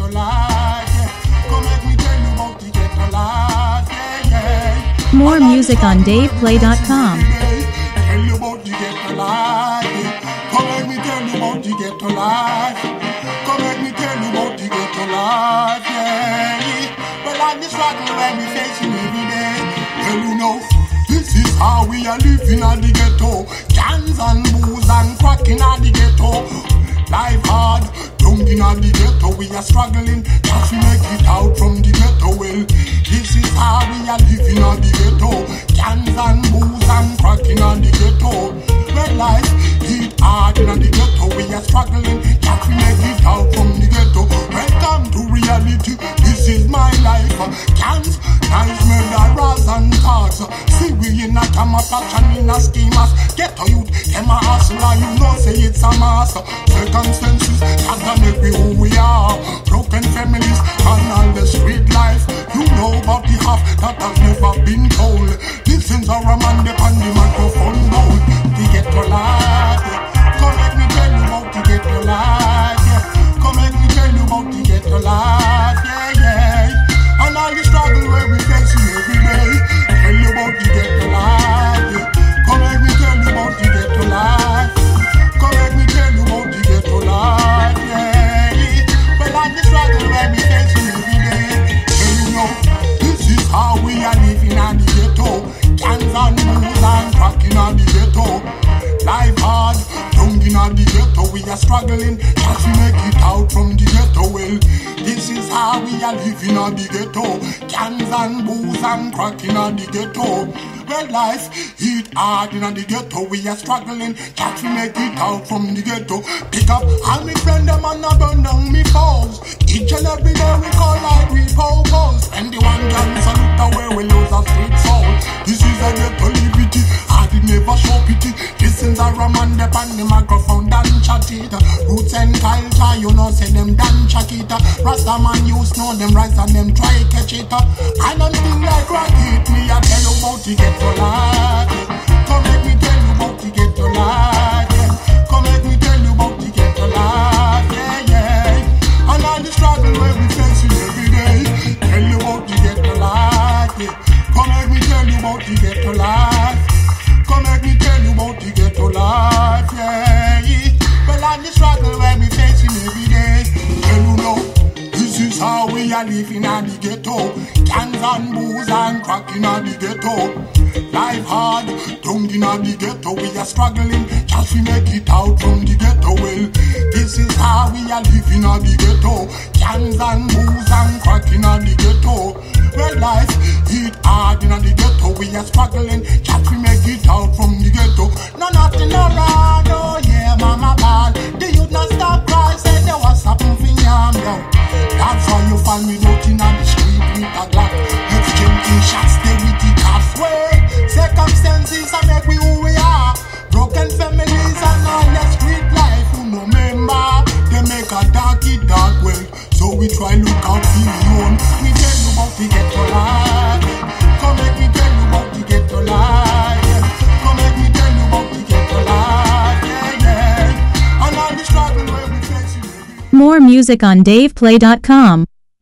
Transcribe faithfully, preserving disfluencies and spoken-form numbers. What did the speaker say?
ghetto life. Yeah. Come let me tell you about the ghetto life. Yeah, yeah. More music on dave play dot com. Tell you about the ghetto life. Yeah. Come let me tell you about the ghetto life. Come let me tell you about the ghetto life. Yeah. Well, I'm the struggle when we facing every day. Tell you know, this is how we are living at the ghetto. Cans and booze and cracking at the ghetto. Life hard, down in the ghetto, we are struggling. Just to make it out from the ghetto. Well, this is how we are living at the ghetto. Cans and booze and cracking at the ghetto. Well, life hit hard in the ghetto, we are struggling. Just to make it out from the ghetto. Welcome to reality, this is my life. Cans, nice murderers and thugs. See we in a camouflage and in a schemers. Ghetto youth, them a hustler, you know say it's a mass. Circumstances that done make we who we are. Broken families and all the street life. You know about the half that has never been told. This is a man upon the microphone gold. The ghetto life. Come let me tell you about the ghetto life. Yeah. Come let me tell you about the ghetto life. Yeah, yeah. And all the struggle where we facing every day. Tell you about the ghetto life. Yeah. Come let me tell you about the ghetto life. Come let me tell you about the ghetto life. Yeah. Well, all the struggle where we facing every day. Tell you know, this is how we are living at the ghetto. Cans and booze and cracking at the ghetto. Life hard, down in the ghetto, we are struggling just to make it out from the ghetto. Well, this is how we are living at the ghetto. Cans and booze and cracking at the ghetto. Well, life hit hard in the ghetto, we are struggling just to make it out from the ghetto. Pick up all me friend them and I burn down me foes. Each and every day we call like we pose. And the one can salute away we lose our street soul. This is a ghetto liberty, I did never show pity. Listen to Roman dep on the microphone dan chat it. Roots and culture, you know say them dan chat it. Rasta man use know them rise and them try catch it. I don't feel like rocket, me I tell you about the ghetto life. Come let me tell you about the ghetto life. Come let me tell you about the ghetto life. Yeah, yeah. And all the struggle where we facing every day. Tell you about the ghetto life. Come let me tell you about the ghetto life. Come let me tell you about the ghetto life. Yeah. Well, all the struggle where we facing every day. Tell you know, this is how we are living at the ghetto. Cans and booze and cracking at the ghetto. Life hard, down in the ghetto, we are struggling just to make it out from the ghetto. Well, this is how we are living at the ghetto. Cans and booze and cracking at the ghetto. Well, life hit hard in the ghetto, we are struggling just to make it out from the ghetto. No, nothing around, oh yeah, mama bad. The youth not stop cry, say there was something for yam, yo. That's how you find me looking on the street with a Glock, exchanging shots, stay with the cops. Well, circumstances are make we who we are. Broken families and all the street life. Who no member, they make a darky dark world. So we try look out for your own. We tell you about the ghetto life. Come let me tell you about the ghetto life. Come let me tell you about the ghetto life. Yeah, yeah. And all the struggle where we face. More music on dave play dot com.